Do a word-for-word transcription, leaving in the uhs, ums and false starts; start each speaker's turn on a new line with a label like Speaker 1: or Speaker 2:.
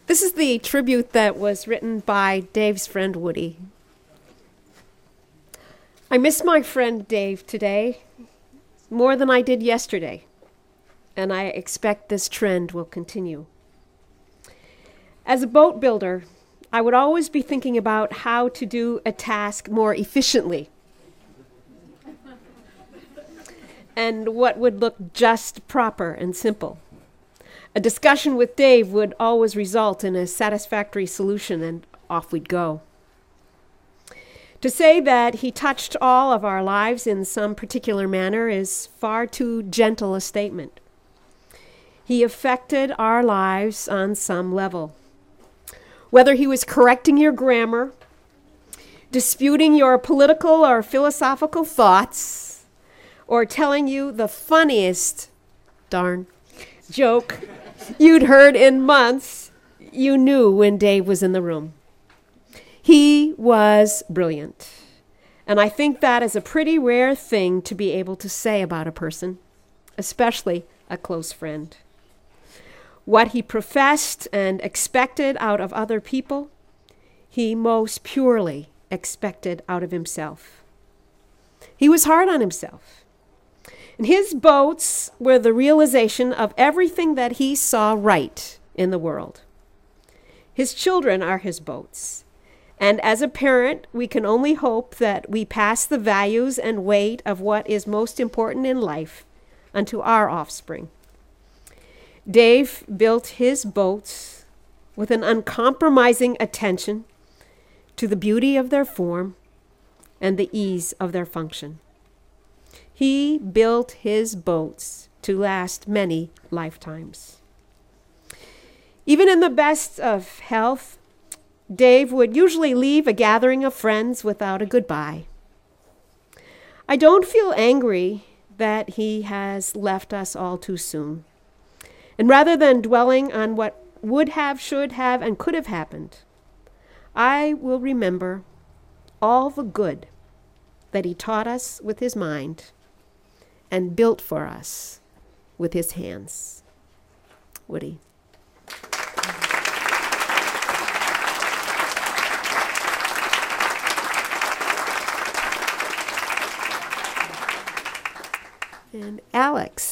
Speaker 1: This is the tribute that was written by Dave's friend Woody. I miss my friend Dave today more than I did yesterday, and I expect this trend will continue. As a boat builder, I would always be thinking about how to do a task more efficiently and what would look just proper and simple. A discussion with Dave would always result in a satisfactory solution, and off we'd go. To say that he touched all of our lives in some particular manner is far too gentle a statement. He affected our lives on some level. Whether he was correcting your grammar, disputing your political or philosophical thoughts, or telling you the funniest, darn, joke you'd heard in months, you knew when Dave was in the room. He was brilliant. And I think that is a pretty rare thing to be able to say about a person, especially a close friend. What he professed and expected out of other people, he most purely expected out of himself. He was hard on himself. And his boats were the realization of everything that he saw right in the world. His children are his boats. And as a parent, we can only hope that we pass the values and weight of what is most important in life unto our offspring. Dave built his boats with an uncompromising attention to the beauty of their form and the ease of their function. He built his boats to last many lifetimes. Even in the best of health, Dave would usually leave a gathering of friends without a goodbye. I don't feel angry that he has left us all too soon. And rather than dwelling on what would have, should have, and could have happened, I will remember all the good that he taught us with his mind and built for us with his hands. Woody. And Alex.